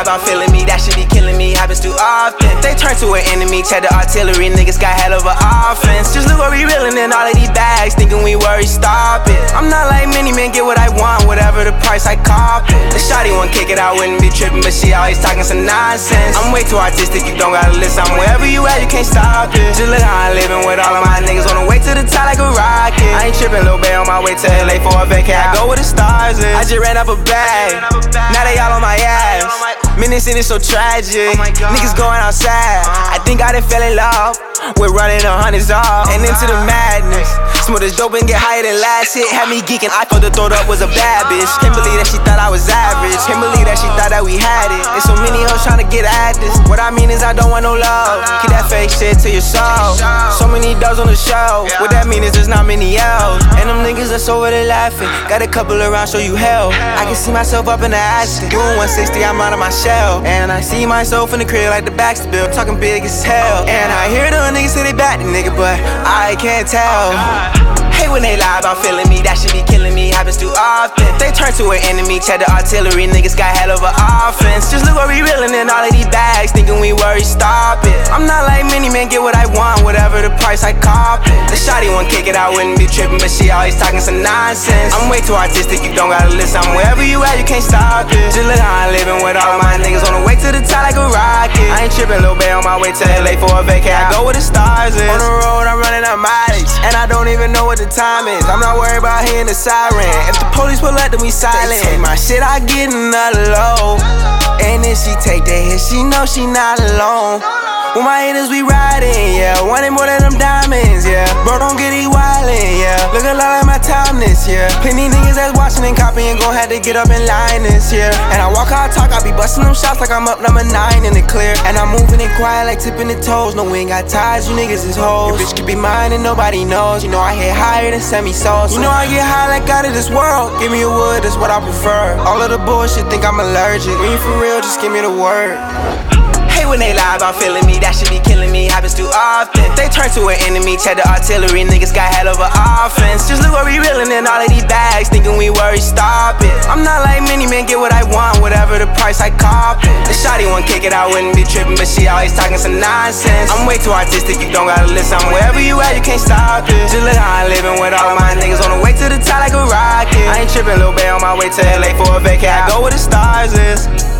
lie about feeling me, that shit be killing me, happens too often. They turn to an enemy, check the artillery, niggas got hell of an offense. Just look what we reeling in all of these bags, thinking we worry, stop it. I'm not like many men, get what I want, whatever the price, I cop it. The shawty won't kick it, I wouldn't be tripping, but she always talking some nonsense. I'm way too artistic, you don't gotta listen, I'm wherever you at, you can't stop it. Just look how I'm living with all of my niggas on the way to the top like a rocket. I ain't tripping, Lil Bay on my way to LA for a vacay, I go where the stars is. I just ran up a bag, now they all on my ass. Man, this shit is so tragic, niggas going outside. I think I done fell in love with running the hundreds off and into the madness. Smoke this dope and get higher than last hit. Had me geeking, I thought the throat up was a bad bitch. Can't believe that she thought I was average. Can't believe that she thought that we had it. There's so many hoes trying to get at this. What I mean is I don't want no love. Keep that fake shit to your soul. So many dogs on the show. What that mean is there's not many L's. And them niggas that's over there laughing. Got a couple around, show you hell. I can see myself up in the Aston. Doing 160, I'm out of my shell. And I see myself in the crib like the Baxter Bill, talking big as hell. And I hear the niggas say they back the nigga, but I can't tell. Hate when they lie about feeling me, that shit be killing me, happens too often. They turn to an enemy, check the artillery, niggas got hell of an offense. Just look what we reeling in all of these bags, thinking we worry, stop it. I'm not like many men, get what I want, whatever the price, I cop it. The shawty won't kick it, I wouldn't be tripping, but she always talking some nonsense. I'm way too artistic, you don't gotta listen, I'm wherever you at, you can't stop it. Just look how I'm living with all of my niggas on the way to the top like a rocket. I ain't tripping, Lil Bay on my way to LA for a vacay, I go where the stars is. On the road, I'm running out mileage, and I don't even know what the time is. I'm not worried about hearing the siren. If the police pull up, then we silent. Take my shit, I get another low. And if she take that hit, she know she not alone. With my hitters, we riding, yeah. Wanting more than them diamonds, yeah. Bro, don't get it wildin', yeah. Look a lot like my time this year. Plenty niggas that's watching and copying, gon' have to get up in line this year. And I walk out, talk, I be busting them shots like I'm up number 9 in the clear. And I'm moving it quiet like tipping the toes. No, we ain't got ties, you niggas is hoes. Your bitch could be mine and nobody knows. You know I hit higher than semi-sauce. You know I get high like out of this world. Give me a wood, that's what I prefer. All of the bullshit think I'm allergic. When you for real, just give me the word. Hate when they lie about feeling me, that shit be killing me, happens too often. They turn to an enemy, check the artillery, niggas got hell of an offense. Just look what we reeling in all of these bags, thinking we worry, stop it. I'm not like many men, get what I want, whatever the price, I cop it. The shawty won't kick it, I wouldn't be tripping, but she always talking some nonsense. I'm way too artistic, you don't gotta listen, I'm wherever you at, you can't stop it. Just look how I'm living with all of my niggas on the way to the top like a rocket. I ain't tripping, Lil Bay on my way to LA for a vacay, I go where the stars is.